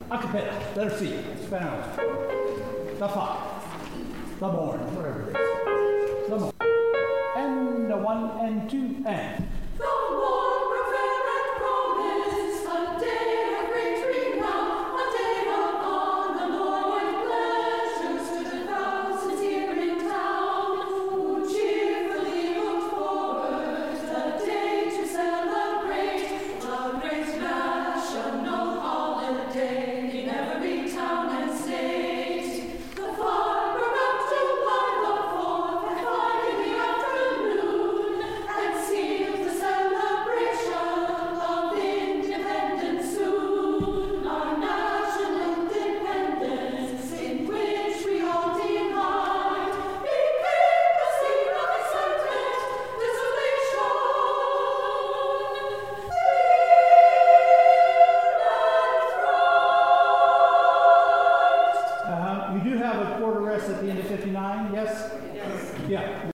Acapella, letter C, Spanish. The five, the born, whatever it is. The born. And the one and two and. You do have a quarter rest at the end of 59, yes? Yes. Yeah.